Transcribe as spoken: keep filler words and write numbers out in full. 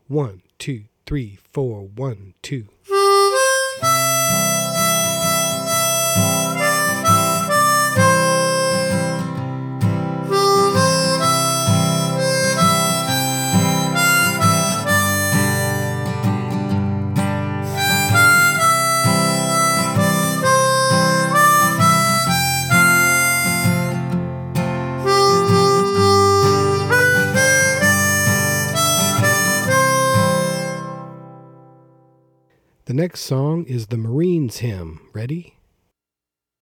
One, two, three, four, one, two. The next song is the Marines Hymn. Ready?